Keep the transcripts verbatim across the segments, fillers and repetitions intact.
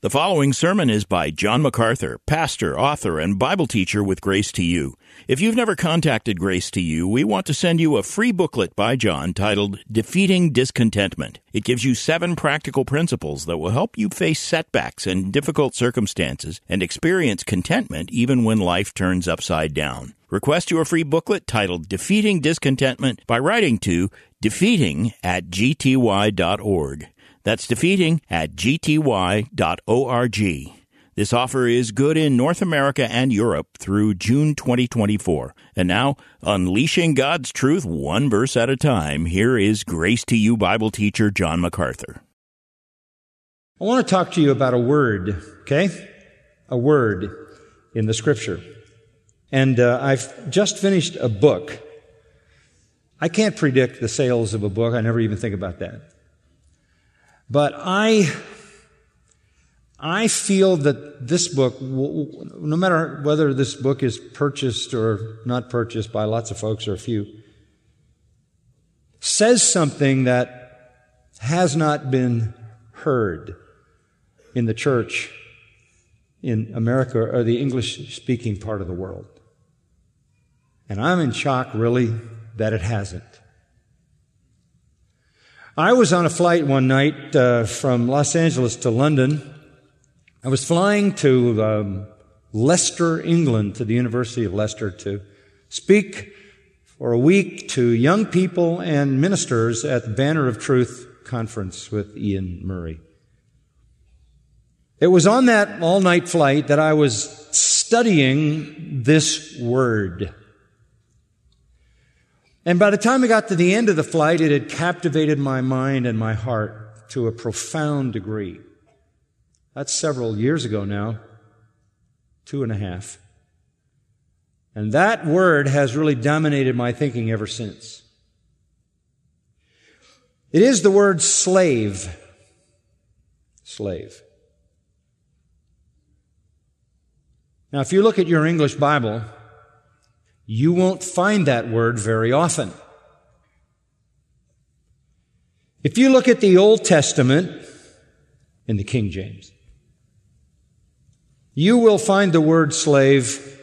The following sermon is by John MacArthur, pastor, author, and Bible teacher with Grace to You. If you've never contacted Grace to You, we want to send you a free booklet by John titled Defeating Discontentment. It gives you seven practical principles that will help you face setbacks and difficult circumstances and experience contentment even when life turns upside down. Request your free booklet titled Defeating Discontentment by writing to defeating at g t y dot org. That's defeating at g t y dot org. This offer is good in North America and Europe through June twenty twenty-four. And now, unleashing God's truth one verse at a time, here is Grace to You Bible teacher John MacArthur. I want to talk to you about a word, okay? A word in the Scripture. And uh, I've just finished a book. I can't predict the sales of a book. I never even think about that. But I, I feel that this book, no matter whether this book is purchased or not purchased by lots of folks or a few, says something that has not been heard in the church in America or the English-speaking part of the world. And I'm in shock, really, that it hasn't. I was on a flight one night uh, from Los Angeles to London. I was flying to um, Leicester, England, to the University of Leicester to speak for a week to young people and ministers at the Banner of Truth conference with Ian Murray. It was on that all-night flight that I was studying this word. And by the time I got to the end of the flight, it had captivated my mind and my heart to a profound degree. That's several years ago now, two and a half. And that word has really dominated my thinking ever since. It is the word slave. Slave. Now, if you look at your English Bible, you won't find that word very often. If you look at the Old Testament in the King James, you will find the word slave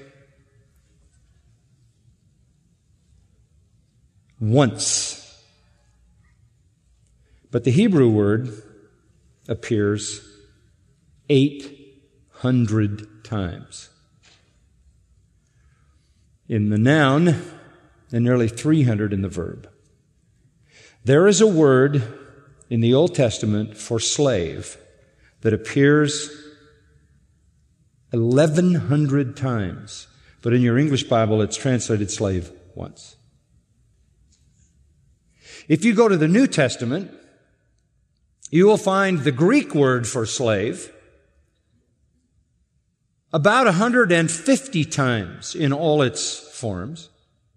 once. But the Hebrew word appears eight hundred times. In the noun, and nearly three hundred in the verb. There is a word in the Old Testament for slave that appears eleven hundred times, but in your English Bible it's translated slave once. If you go to the New Testament, you will find the Greek word for slave about one hundred fifty times in all its forms.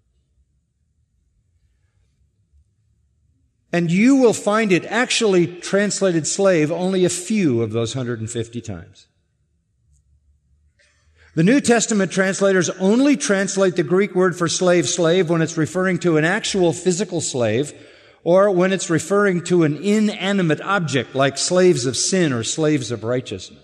And you will find it actually translated slave only a few of those one hundred fifty times. The New Testament translators only translate the Greek word for slave, slave, when it's referring to an actual physical slave or when it's referring to an inanimate object like slaves of sin or slaves of righteousness.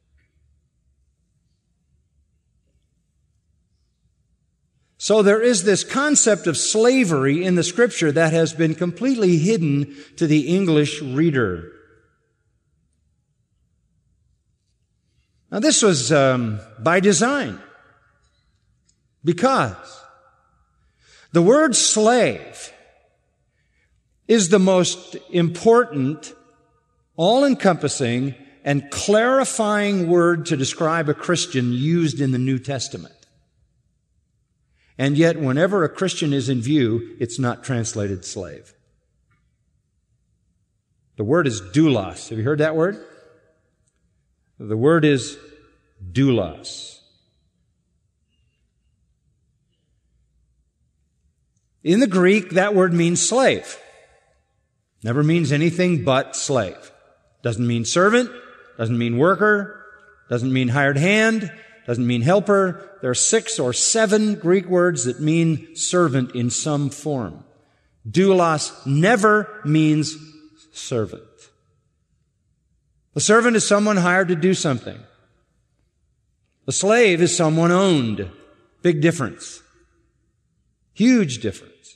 So there is this concept of slavery in the Scripture that has been completely hidden to the English reader. Now this was um, by design, because the word slave is the most important, all-encompassing, and clarifying word to describe a Christian used in the New Testament. And yet, whenever a Christian is in view, it's not translated slave. The word is doulos. Have you heard that word? The word is doulos. In the Greek, that word means slave. Never means anything but slave. Doesn't mean servant, doesn't mean worker, doesn't mean hired hand, doesn't mean helper. There are six or seven Greek words that mean servant in some form. Doulos never means servant. A servant is someone hired to do something. A slave is someone owned. Big difference. Huge difference.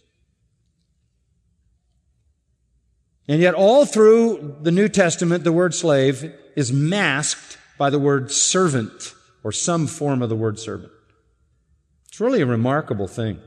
And yet all through the New Testament, the word slave is masked by the word servant, or some form of the word servant. It's really a remarkable thing.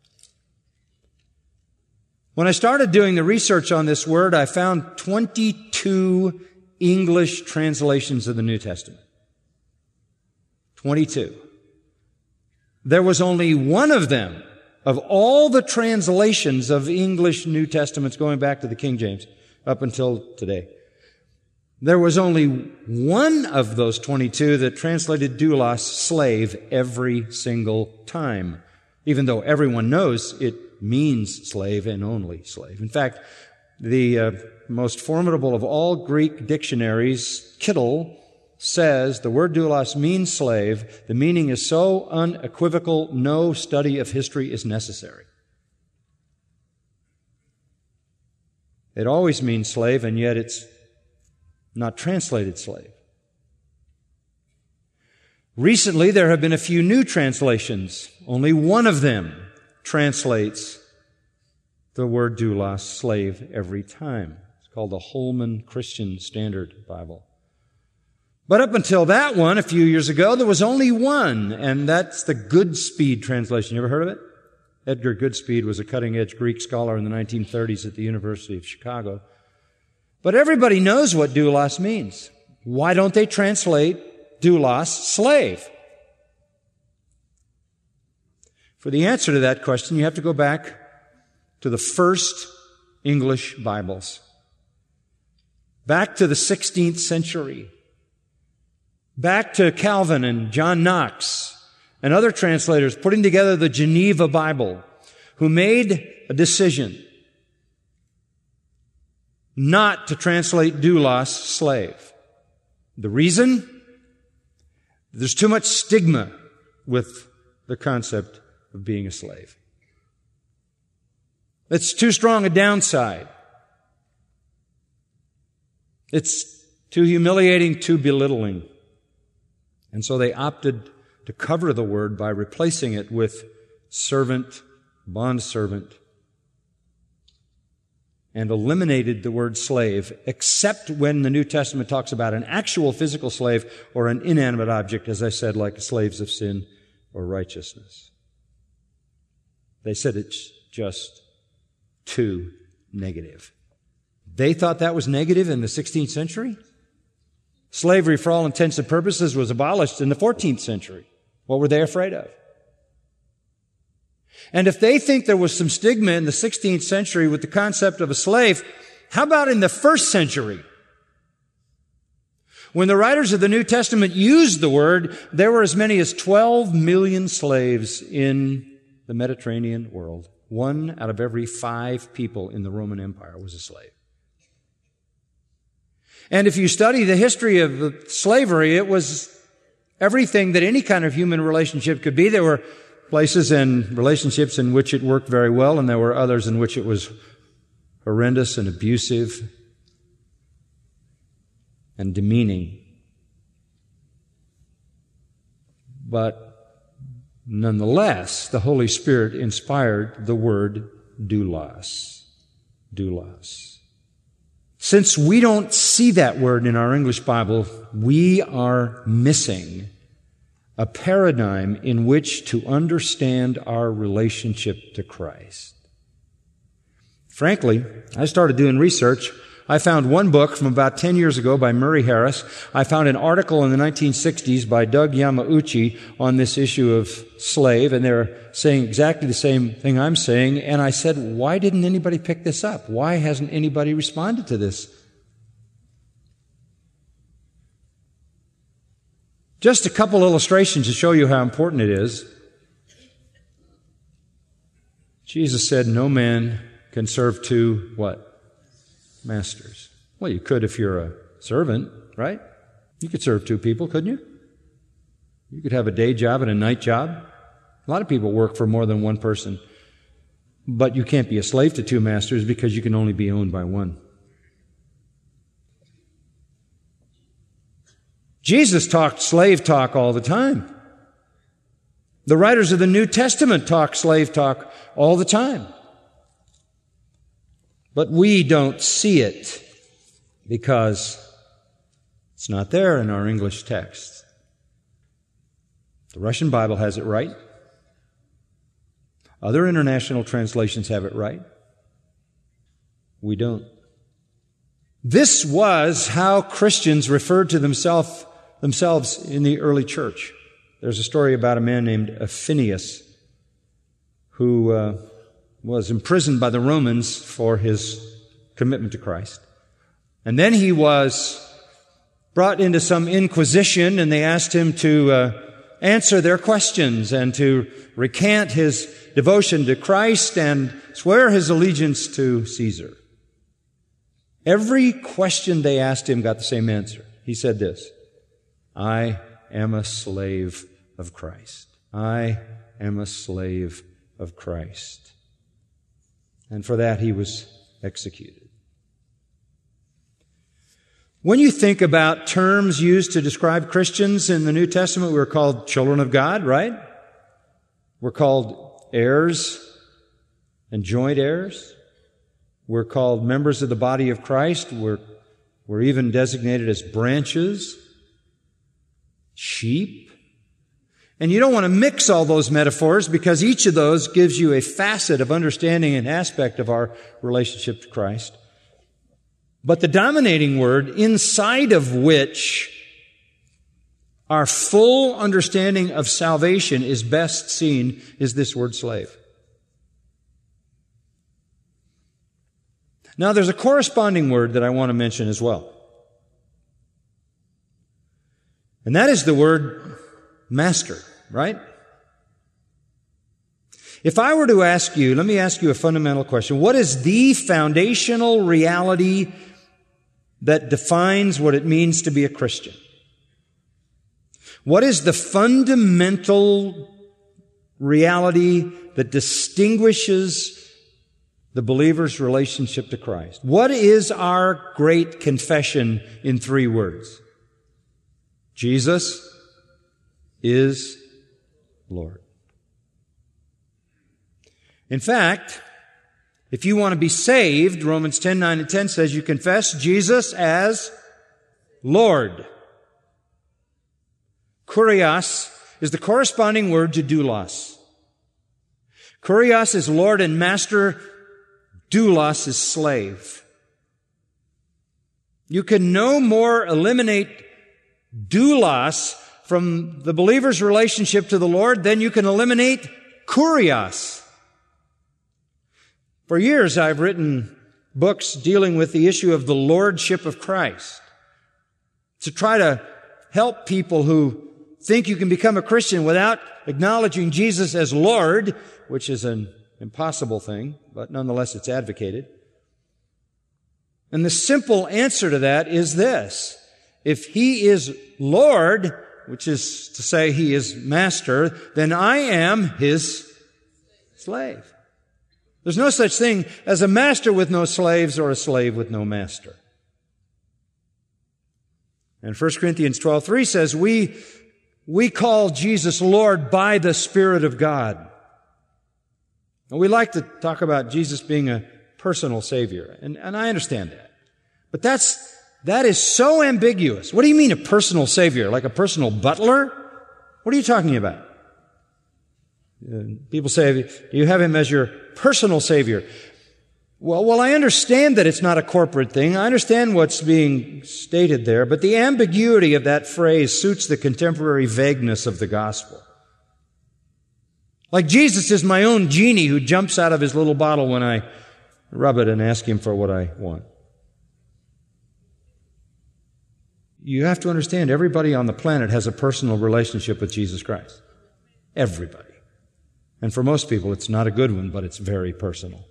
When I started doing the research on this word, I found twenty-two English translations of the New Testament. twenty-two. There was only one of them, of all the translations of English New Testaments going back to the King James up until today. There was only one of those twenty-two that translated doulos, slave, every single time, even though everyone knows it means slave and only slave. In fact, the uh, most formidable of all Greek dictionaries, Kittel, says the word doulos means slave. The meaning is so unequivocal, no study of history is necessary. It always means slave, and yet it's not translated slave. Recently, there have been a few new translations. Only one of them translates the word doulos, slave, every time. It's called the Holman Christian Standard Bible. But up until that one, a few years ago, there was only one, and that's the Goodspeed translation. You ever heard of it? Edgar Goodspeed was a cutting-edge Greek scholar in the nineteen thirties at the University of Chicago. But everybody knows what doulos means. Why don't they translate doulos, slave? For the answer to that question, you have to go back to the first English Bibles. Back to the sixteenth century. Back to Calvin and John Knox and other translators putting together the Geneva Bible, who made a decision not to translate doulos, slave. The reason? There's too much stigma with the concept of being a slave. It's too strong a downside. It's too humiliating, too belittling. And so they opted to cover the word by replacing it with servant, bondservant, and eliminated the word slave, except when the New Testament talks about an actual physical slave or an inanimate object, as I said, like slaves of sin or righteousness. They said it's just too negative. They thought that was negative in the sixteenth century. Slavery, for all intents and purposes, was abolished in the fourteenth century. What were they afraid of? And if they think there was some stigma in the sixteenth century with the concept of a slave, how about in the first century? When the writers of the New Testament used the word, there were as many as twelve million slaves in the Mediterranean world. One out of every five people in the Roman Empire was a slave. And if you study the history of slavery, it was everything that any kind of human relationship could be. There were places and relationships in which it worked very well, and there were others in which it was horrendous and abusive and demeaning. But nonetheless, the Holy Spirit inspired the word doulos. Doulos. Since we don't see that word in our English Bible, we are missing a paradigm in which to understand our relationship to Christ. Frankly, I started doing research. I found one book from about ten years ago by Murray Harris. I found an article in the nineteen sixties by Doug Yamauchi on this issue of slave, and they're saying exactly the same thing I'm saying. And I said, why didn't anybody pick this up? Why hasn't anybody responded to this? Just a couple illustrations to show you how important it is. Jesus said, no man can serve two, what? Masters. Well, you could if you're a servant, right? You could serve two people, couldn't you? You could have a day job and a night job. A lot of people work for more than one person. But you can't be a slave to two masters because you can only be owned by one. Jesus talked slave talk all the time. The writers of the New Testament talk slave talk all the time. But we don't see it because it's not there in our English text. The Russian Bible has it right. Other international translations have it right. We don't. This was how Christians referred to themselves themselves in the early church. There's a story about a man named Phineas who uh, was imprisoned by the Romans for his commitment to Christ. And then he was brought into some inquisition, and they asked him to uh, answer their questions and to recant his devotion to Christ and swear his allegiance to Caesar. Every question they asked him got the same answer. He said this: I am a slave of Christ. I am a slave of Christ. And for that he was executed. When you think about terms used to describe Christians in the New Testament, we're called children of God, right? We're called heirs and joint heirs. We're called members of the body of Christ. We're, we're even designated as branches, sheep. And you don't want to mix all those metaphors because each of those gives you a facet of understanding and aspect of our relationship to Christ. But the dominating word, inside of which our full understanding of salvation is best seen, is this word slave. Now, there's a corresponding word that I want to mention as well. And that is the word master, right? If I were to ask you, let me ask you a fundamental question. What is the foundational reality that defines what it means to be a Christian? What is the fundamental reality that distinguishes the believer's relationship to Christ? What is our great confession in three words? Jesus is Lord. In fact, if you want to be saved, Romans ten, nine, and ten says you confess Jesus as Lord. Kurios is the corresponding word to doulos. Kurios is Lord and Master. Doulos is slave. You can no more eliminate doulos from the believer's relationship to the Lord than you can eliminate kurios. For years, I've written books dealing with the issue of the lordship of Christ, to try to help people who think you can become a Christian without acknowledging Jesus as Lord, which is an impossible thing, but nonetheless it's advocated. And the simple answer to that is this: if He is Lord, which is to say He is Master, then I am His slave. There's no such thing as a master with no slaves or a slave with no master. And First Corinthians twelve three says, we, we call Jesus Lord by the Spirit of God. And we like to talk about Jesus being a personal Savior. And, and I understand that. But that's, that is so ambiguous. What do you mean a personal Savior? Like a personal butler? What are you talking about? People say, do you have Him as your personal Savior? Well, well, I understand that it's not a corporate thing. I understand what's being stated there, but the ambiguity of that phrase suits the contemporary vagueness of the gospel. Like Jesus is my own genie who jumps out of his little bottle when I rub it and ask Him for what I want. You have to understand, everybody on the planet has a personal relationship with Jesus Christ. Everybody. And for most people, it's not a good one, but it's very personal.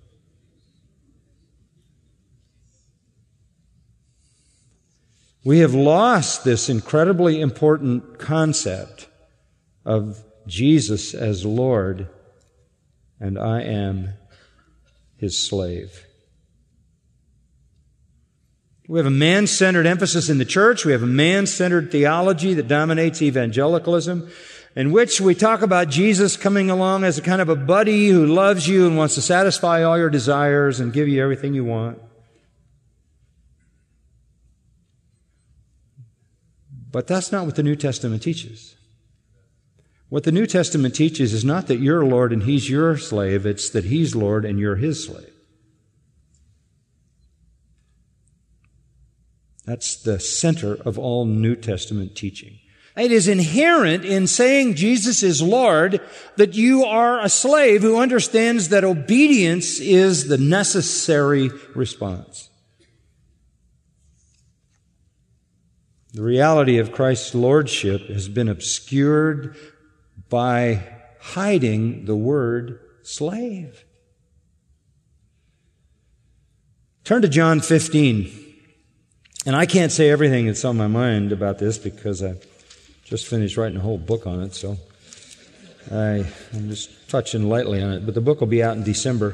We have lost this incredibly important concept of Jesus as Lord, and I am His slave. We have a man-centered emphasis in the church. We have a man-centered theology that dominates evangelicalism, in which we talk about Jesus coming along as a kind of a buddy who loves you and wants to satisfy all your desires and give you everything you want. But that's not what the New Testament teaches. What the New Testament teaches is not that you're Lord and He's your slave, it's that He's Lord and you're His slave. That's the center of all New Testament teaching. It is inherent in saying Jesus is Lord that you are a slave who understands that obedience is the necessary response. The reality of Christ's lordship has been obscured by hiding the word slave. Turn to John fifteen. And I can't say everything that's on my mind about this because I just finished writing a whole book on it, so I, I'm just touching lightly on it. But the book will be out in December.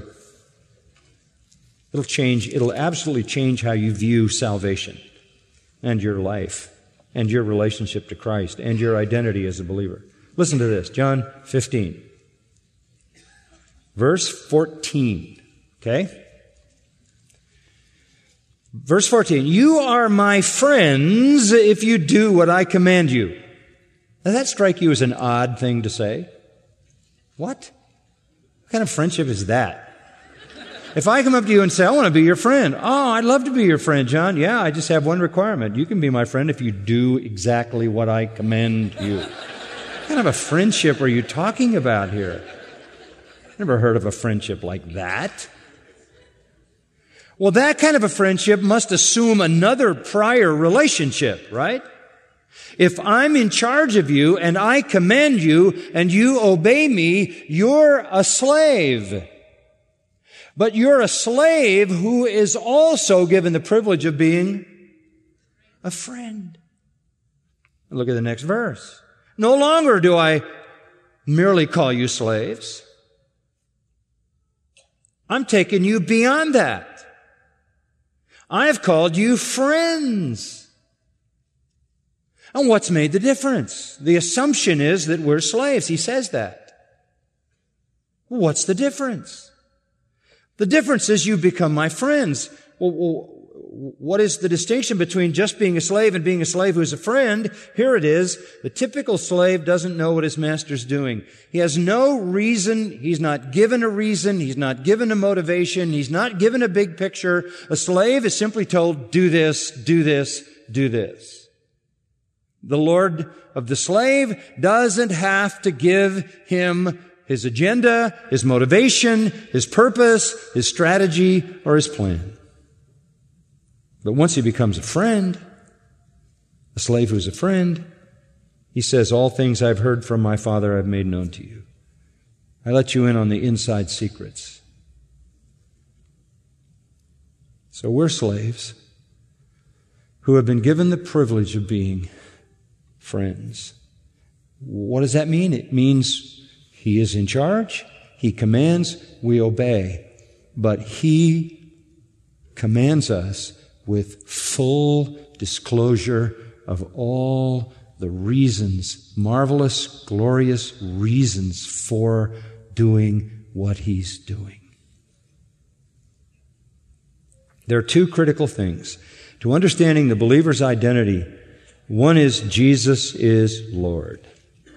It'll change, it'll absolutely change how you view salvation and your life and your relationship to Christ and your identity as a believer. Listen to this, John fifteen, verse fourteen, okay? Verse fourteen, you are my friends if you do what I command you. Does that strike you as an odd thing to say? What? What kind of friendship is that? If I come up to you and say, I want to be your friend. Oh, I'd love to be your friend, John. Yeah, I just have one requirement. You can be my friend if you do exactly what I command you. What kind of a friendship are you talking about here? Never heard of a friendship like that. Well, that kind of a friendship must assume another prior relationship, right? If I'm in charge of you and I command you and you obey me, you're a slave. But you're a slave who is also given the privilege of being a friend. Look at the next verse. No longer do I merely call you slaves. I'm taking you beyond that. I have called you friends. And what's made the difference? The assumption is that we're slaves. He says that. What's the difference? The difference is you become my friends. Well, what is the distinction between just being a slave and being a slave who's a friend? Here it is. The typical slave doesn't know what his master's doing. He has no reason. He's not given a reason. He's not given a motivation. He's not given a big picture. A slave is simply told, do this, do this, do this. The Lord of the slave doesn't have to give him his agenda, his motivation, his purpose, his strategy, or his plan. But once he becomes a friend, a slave who's a friend, he says, all things I've heard from my Father I've made known to you. I let you in on the inside secrets. So we're slaves who have been given the privilege of being friends. What does that mean? It means He is in charge, He commands, we obey. But He commands us with full disclosure of all the reasons, marvelous, glorious reasons for doing what He's doing. There are two critical things to understanding the believer's identity. One is Jesus is Lord.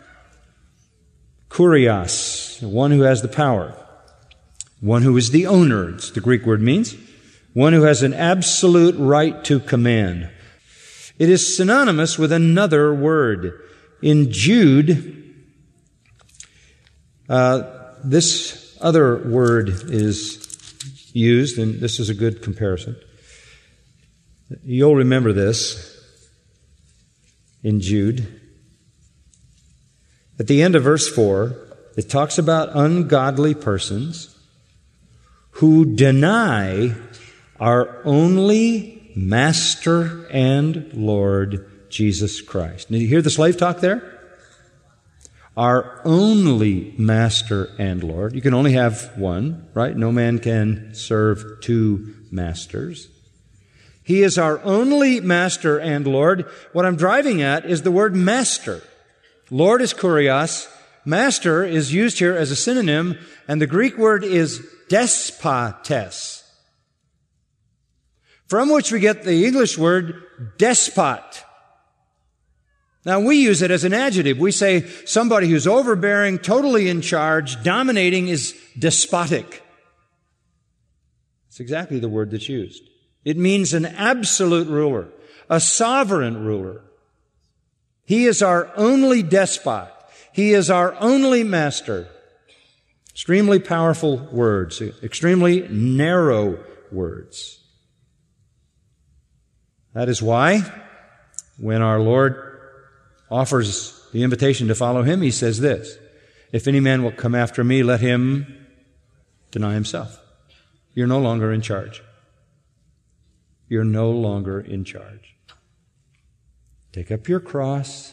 Kurios, one who has the power. One who is the owner, it's the Greek word means. One who has an absolute right to command. It is synonymous with another word. In Jude, uh, this other word is used, and this is a good comparison. You'll remember this in Jude. At the end of verse four, it talks about ungodly persons who deny our only Master and Lord, Jesus Christ. Did you hear the slave talk there? Our only Master and Lord. You can only have one, right? No man can serve two masters. He is our only master and Lord. What I'm driving at is the word master. Lord is kurios. Master is used here as a synonym, and the Greek word is despotes, from which we get the English word despot. Now, we use it as an adjective. We say somebody who's overbearing, totally in charge, dominating is despotic. It's exactly the word that's used. It means an absolute ruler, a sovereign ruler. He is our only despot. He is our only master. Extremely powerful words, extremely narrow words. That is why when our Lord offers the invitation to follow Him, He says this, if any man will come after me, let him deny himself. You're no longer in charge. You're no longer in charge. Take up your cross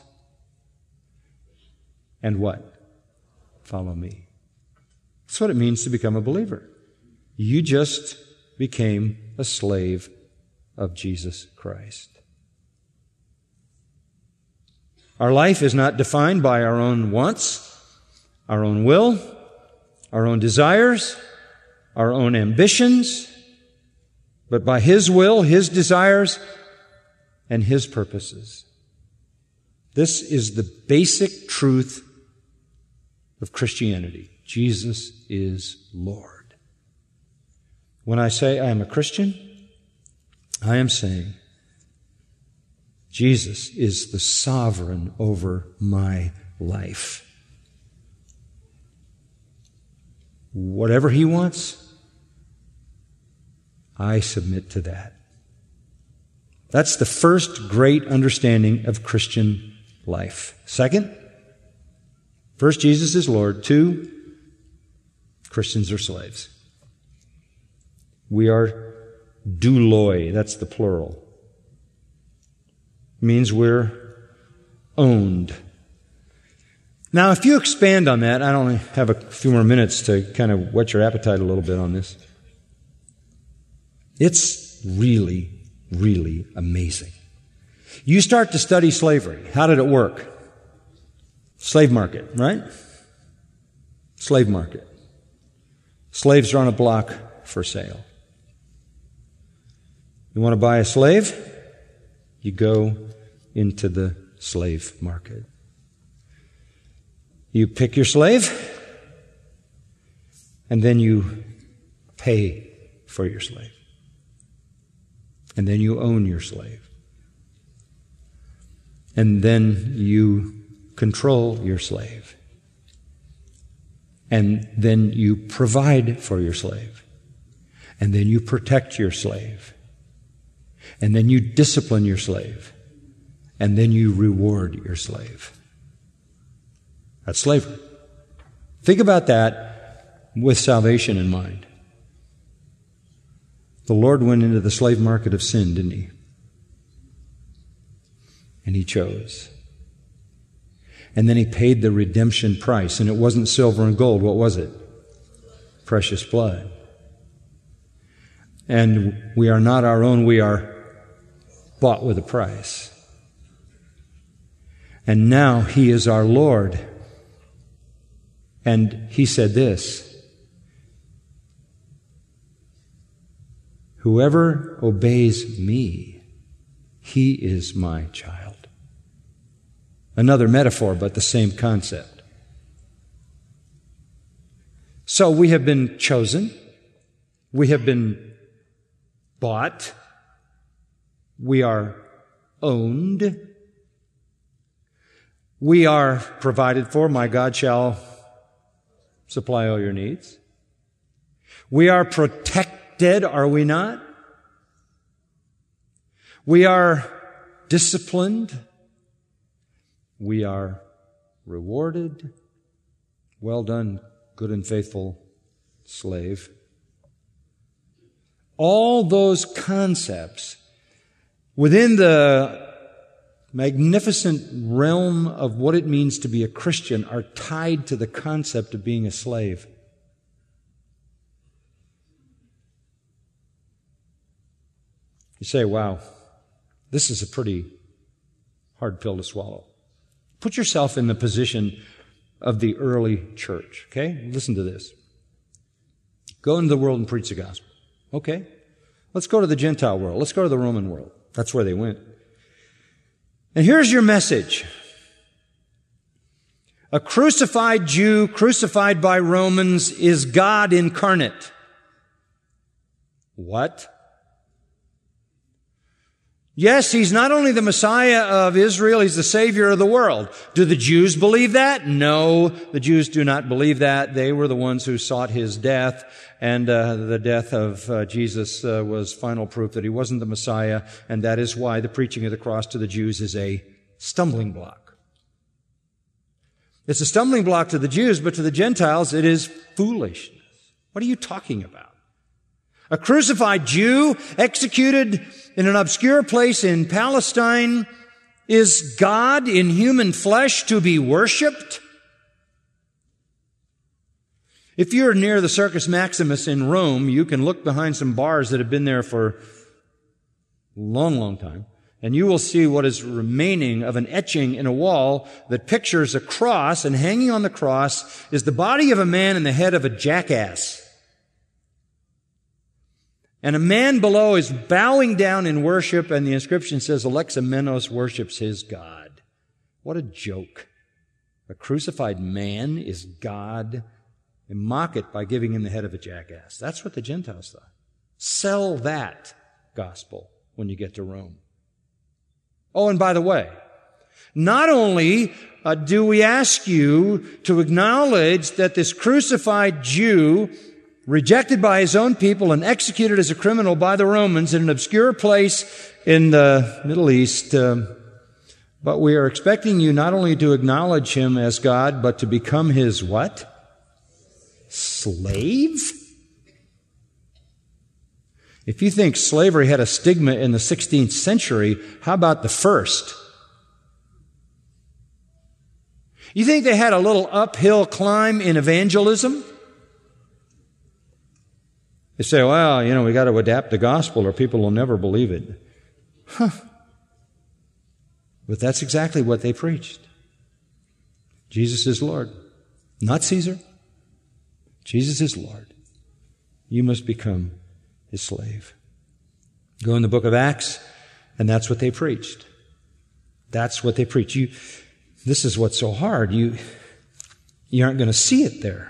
and what? Follow me. That's what it means to become a believer. You just became a slave of Jesus Christ. Our life is not defined by our own wants, our own will, our own desires, our own ambitions, but by His will, His desires, and His purposes. This is the basic truth of Christianity. Jesus is Lord. When I say I am a Christian, I am saying Jesus is the sovereign over my life. Whatever He wants, I submit to that. That's the first great understanding of Christian life. Second, first, Jesus is Lord. Two, Christians are slaves. We are douloi, that's the plural. It means we're owned. Now, if you expand on that, I only have a few more minutes to kind of whet your appetite a little bit on this. It's really, really amazing. You start to study slavery. How did it work? Slave market, right? Slave market. Slaves are on a block for sale. You want to buy a slave? You go into the slave market. You pick your slave, and then you pay for your slave. And then you own your slave. And then you control your slave. And then you provide for your slave. And then you protect your slave. And then you discipline your slave. And then you reward your slave. That's slavery. Think about that with salvation in mind. The Lord went into the slave market of sin, didn't He? And He chose. And then He paid the redemption price. And it wasn't silver and gold. What was it? Precious blood. And we are not our own. We are bought with a price. And now He is our Lord. And He said this, whoever obeys me, he is my child. Another metaphor, but the same concept. So we have been chosen. We have been bought. We are owned. We are provided for. My God shall supply all your needs. We are protected, are we not? We are disciplined. We are rewarded. Well done, good and faithful slave. All those concepts within the magnificent realm of what it means to be a Christian are tied to the concept of being a slave. You say, wow, this is a pretty hard pill to swallow. Put yourself in the position of the early church, okay? Listen to this. Go into the world and preach the gospel. Okay. Let's go to the Gentile world. Let's go to the Roman world. That's where they went. And here's your message. A crucified Jew, crucified by Romans, is God incarnate. What? Yes, he's not only the Messiah of Israel, he's the Savior of the world. Do the Jews believe that? No, the Jews do not believe that. They were the ones who sought his death, and uh, the death of uh, Jesus uh, was final proof that he wasn't the Messiah, and that is why the preaching of the cross to the Jews is a stumbling block. It's a stumbling block to the Jews, but to the Gentiles it is foolishness. What are you talking about? A crucified Jew executed in an obscure place in Palestine is God in human flesh to be worshipped? If you're near the Circus Maximus in Rome, you can look behind some bars that have been there for a long, long time, and you will see what is remaining of an etching in a wall that pictures a cross, and hanging on the cross is the body of a man and the head of a jackass. And a man below is bowing down in worship, and the inscription says, Alexamenos worships his God. What a joke. A crucified man is God, and mock it by giving him the head of a jackass. That's what the Gentiles thought. Sell that gospel when you get to Rome. Oh, and by the way, not only uh, do we ask you to acknowledge that this crucified Jew, rejected by his own people and executed as a criminal by the Romans in an obscure place in the Middle East. Um, but we are expecting you not only to acknowledge him as God, but to become his what? Slave? If you think slavery had a stigma in the sixteenth century, how about the first? You think they had a little uphill climb in evangelism? They say, well, you know, we got to adapt the gospel or people will never believe it. Huh. But that's exactly what they preached. Jesus is Lord, not Caesar. Jesus is Lord. You must become his slave. Go in the book of Acts, and that's what they preached. That's what they preached. You, this is what's so hard. You, you aren't going to see it there.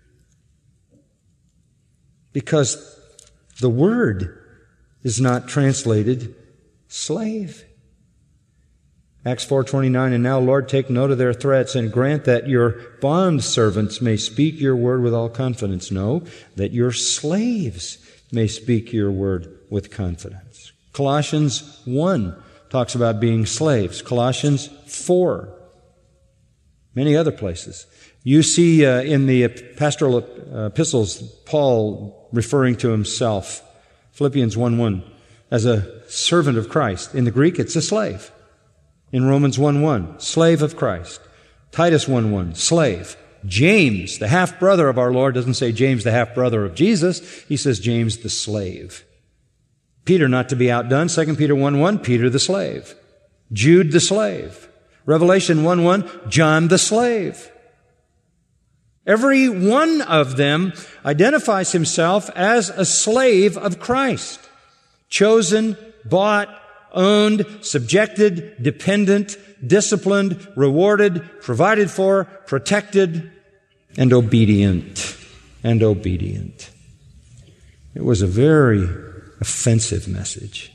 Because the word is not translated slave. Acts four twenty-nine, and now, Lord, take note of their threats and grant that your bondservants may speak your word with all confidence. No, that your slaves may speak your word with confidence. Colossians one talks about being slaves. Colossians four. Many other places. You see uh, in the pastoral uh, epistles, Paul referring to himself, Philippians one one, as a servant of Christ. In the Greek, it's a slave. In Romans one one, slave of Christ. Titus one one, slave. James, the half-brother of our Lord, doesn't say James, the half-brother of Jesus. He says James, the slave. Peter, not to be outdone, Second Peter one one, Peter the slave. Jude the slave. Revelation one one, John the slave. Every one of them identifies himself as a slave of Christ. Chosen, bought, owned, subjected, dependent, disciplined, rewarded, provided for, protected, and obedient. And obedient. It was a very offensive message.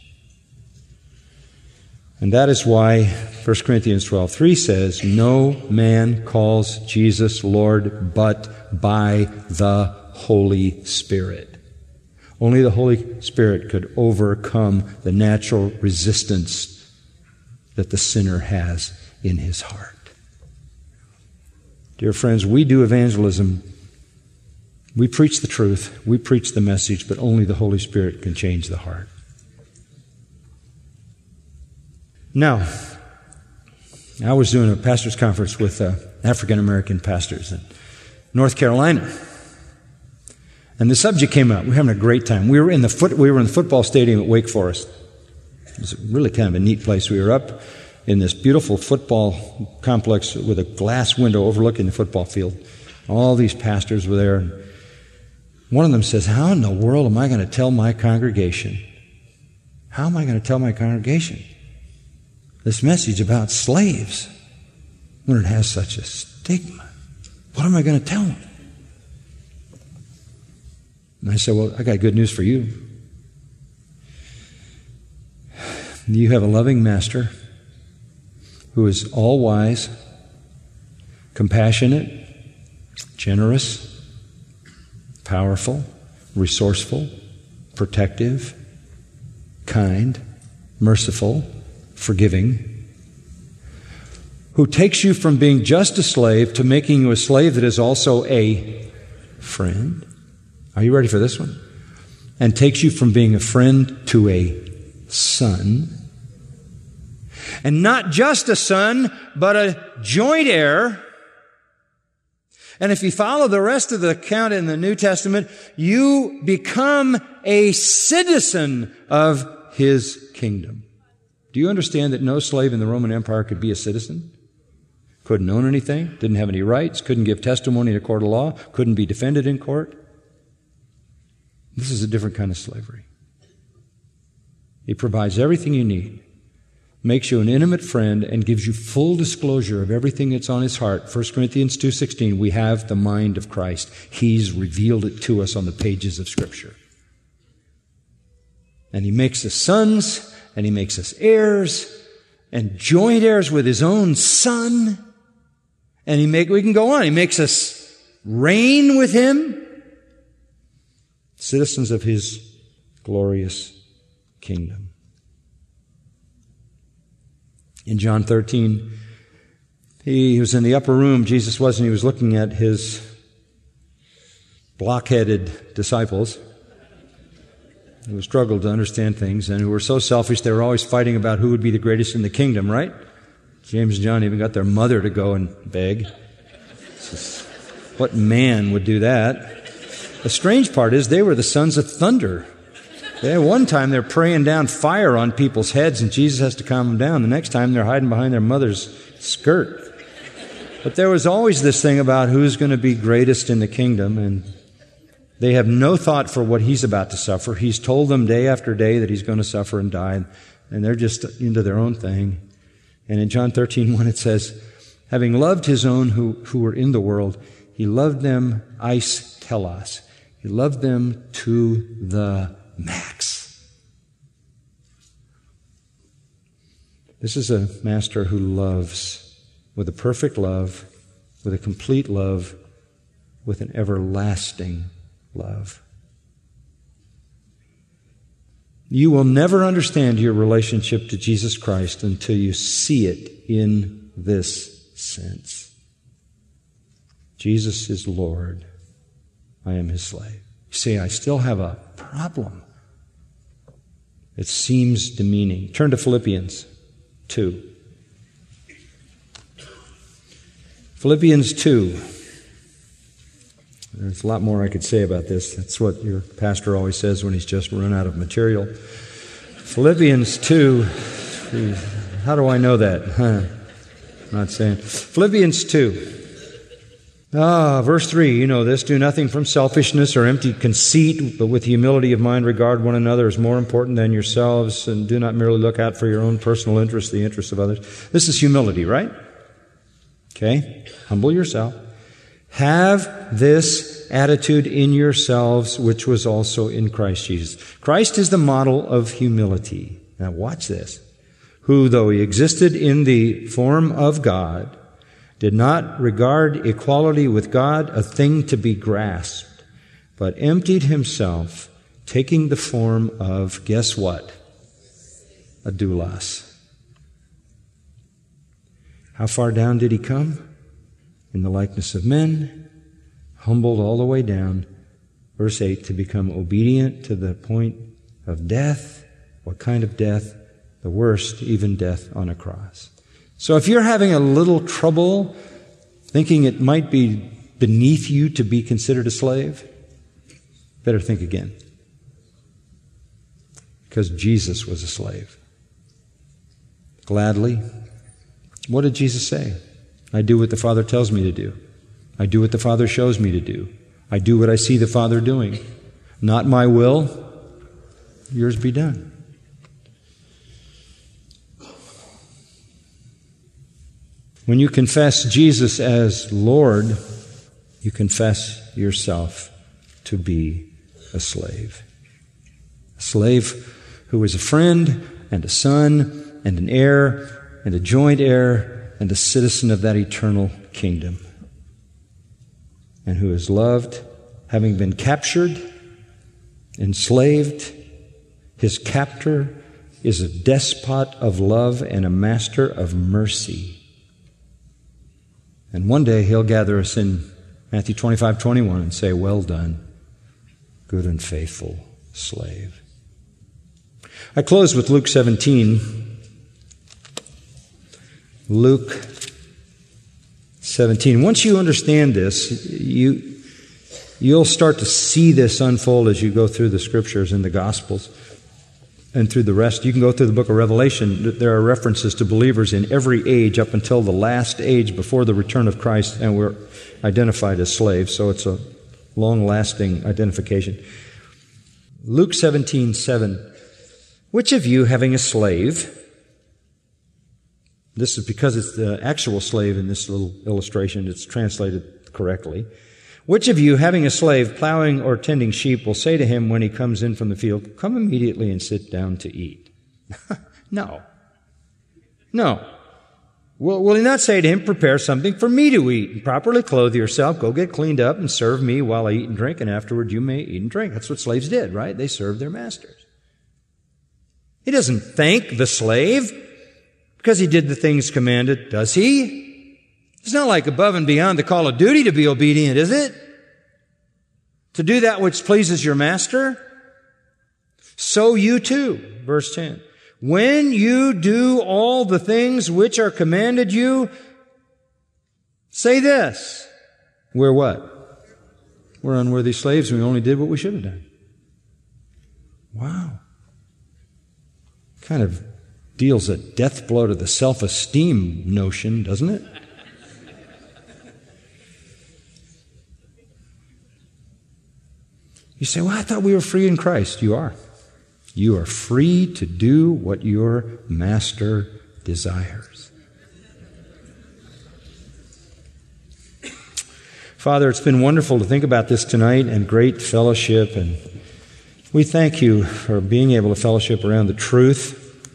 And that is why First Corinthians twelve three says, no man calls Jesus Lord but by the Holy Spirit. Only the Holy Spirit could overcome the natural resistance that the sinner has in his heart. Dear friends, we do evangelism. We preach the truth. We preach the message, but only the Holy Spirit can change the heart. Now, I was doing a pastor's conference with uh, African American pastors in North Carolina, and the subject came up. We were having a great time. We were in the foot. We were in the football stadium at Wake Forest, It was really kind of a neat place. We were up in this beautiful football complex with a glass window overlooking the football field. All these pastors were there. And one of them says, how in the world am I going to tell my congregation? How am I going to tell my congregation this message about slaves when it has such a stigma? What am I going to tell them? And I said, well, I got good news for you. You have a loving master who is all-wise, compassionate, generous, powerful, resourceful, protective, kind, merciful, forgiving, who takes you from being just a slave to making you a slave that is also a friend. Are you ready for this one? And takes you from being a friend to a son. And not just a son, but a joint heir. And if you follow the rest of the account in the New Testament, you become a citizen of his kingdom. Do you understand that no slave in the Roman Empire could be a citizen? Couldn't own anything, didn't have any rights, couldn't give testimony in a court of law, couldn't be defended in court. This is a different kind of slavery. He provides everything you need, makes you an intimate friend, and gives you full disclosure of everything that's on his heart. First Corinthians two sixteen, we have the mind of Christ. He's revealed it to us on the pages of Scripture. And he makes us sons, and he makes us heirs, and joint heirs with his own Son. And he make we can go on. He makes us reign with him, citizens of his glorious kingdom. In John thirteen, he was in the upper room, Jesus was, and he was looking at his blockheaded disciples who struggled to understand things and who were so selfish they were always fighting about who would be the greatest in the kingdom, right? James and John even got their mother to go and beg. What man would do that? The strange part is they were the sons of thunder. Yeah, one time they're praying down fire on people's heads and Jesus has to calm them down. The next time they're hiding behind their mother's skirt. But there was always this thing about who's going to be greatest in the kingdom, and they have no thought for what he's about to suffer. He's told them day after day that he's going to suffer and die, and they're just into their own thing. And in John thirteen one it says, having loved his own who, who were in the world, he loved them eis telos. He loved them to the max. This is a master who loves with a perfect love, with a complete love, with an everlasting love. You will never understand your relationship to Jesus Christ until you see it in this sense. Jesus is Lord. I am his slave. You see, I still have a problem. It seems demeaning. Turn to Philippians two. Philippians two. There's a lot more I could say about this. That's what your pastor always says when he's just run out of material. Philippians two. How do I know that? Huh. I'm not saying. Philippians two. Ah, verse three, you know this. Do nothing from selfishness or empty conceit, but with humility of mind regard one another as more important than yourselves, and do not merely look out for your own personal interests, the interests of others. This is humility, right? Okay? Humble yourself. Have this attitude in yourselves, which was also in Christ Jesus. Christ is the model of humility. Now watch this. Who, though he existed in the form of God, did not regard equality with God a thing to be grasped, but emptied himself, taking the form of, guess what? A doulos. How far down did he come? In the likeness of men, humbled all the way down. Verse eight, to become obedient to the point of death. What kind of death? The worst, even death on a cross. So if you're having a little trouble thinking it might be beneath you to be considered a slave, better think again. Because Jesus was a slave. gladly. What did Jesus say? I do what the Father tells me to do. I do what the Father shows me to do. I do what I see the Father doing. Not my will, yours be done. When you confess Jesus as Lord, you confess yourself to be a slave. A slave who is a friend and a son and an heir and a joint heir and a citizen of that eternal kingdom. And who is loved, having been captured, enslaved. His captor is a despot of love and a master of mercy. And one day he'll gather us in Matthew twenty-five twenty-one and say, well done, good and faithful slave. I close with Luke seventeen. Luke seventeen. Once you understand this, you, you'll start to see this unfold as you go through the Scriptures and the Gospels and through the rest. You can go through the book of Revelation. There are references to believers in every age up until the last age before the return of Christ, and we're identified as slaves, so it's a long-lasting identification. Luke seventeen seven. Which of you, having a slave, this is because it's the actual slave in this little illustration, it's translated correctly. Which of you, having a slave plowing or tending sheep, will say to him when he comes in from the field, come immediately and sit down to eat? No. No. Will, will he not say to him, prepare something for me to eat, and properly clothe yourself, go get cleaned up, and serve me while I eat and drink, and afterward you may eat and drink? That's what slaves did, right? They served their masters. He doesn't thank the slave because he did the things commanded, does he? It's not like above and beyond the call of duty to be obedient, is it? To do that which pleases your master? So you too, verse ten. When you do all the things which are commanded you, say this. We're what? We're unworthy slaves and we only did what we should have done. Wow. Kind of deals a death blow to the self-esteem notion, doesn't it? You say, well, I thought we were free in Christ. You are. You are free to do what your master desires. Father, it's been wonderful to think about this tonight and great fellowship. And we thank you for being able to fellowship around the truth.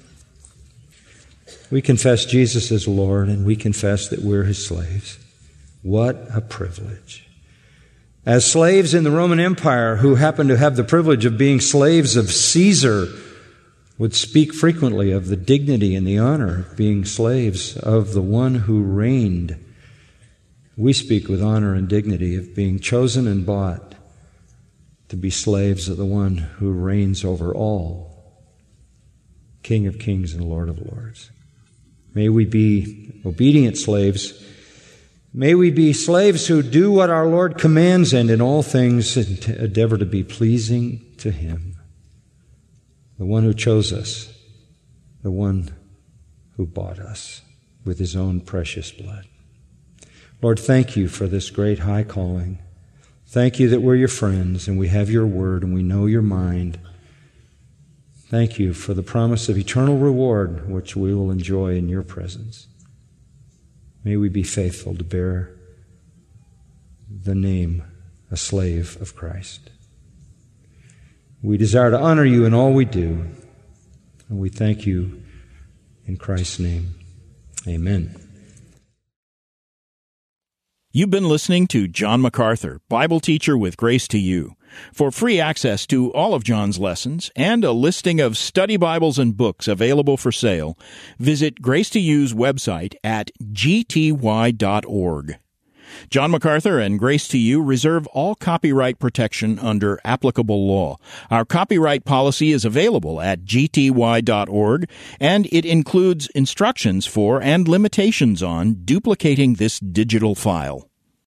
We confess Jesus as Lord, and we confess that we're His slaves. What a privilege. As slaves in the Roman Empire who happened to have the privilege of being slaves of Caesar would speak frequently of the dignity and the honor of being slaves of the one who reigned. We speak with honor and dignity of being chosen and bought to be slaves of the one who reigns over all, King of kings and Lord of lords. May we be obedient slaves. May we be slaves who do what our Lord commands and in all things endeavor to be pleasing to Him, the one who chose us, the one who bought us with His own precious blood. Lord, thank you for this great high calling. Thank you that we're your friends and we have your word and we know your mind. Thank you for the promise of eternal reward which we will enjoy in your presence. May we be faithful to bear the name, a slave of Christ. We desire to honor you in all we do, and we thank you in Christ's name. Amen. You've been listening to John MacArthur, Bible teacher with Grace to You. For free access to all of John's lessons and a listing of study Bibles and books available for sale, visit Grace to You's website at g t y dot org. John MacArthur and Grace to You reserve all copyright protection under applicable law. Our copyright policy is available at g t y dot org, and it includes instructions for and limitations on duplicating this digital file.